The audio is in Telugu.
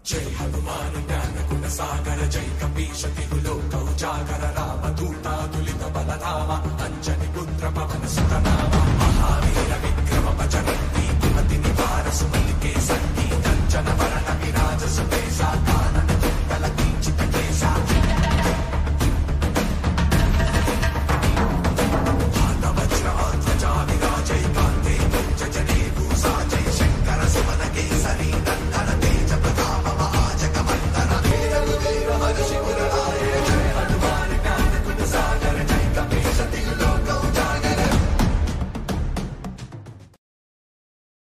జై హనుమాన్ జ్ఞాన గుణ సాగర జై కపీశ తిరులోక ఉజాగర రామ దూతాతులిత బలధామ అంజని పుత్ర పవన సుతనామ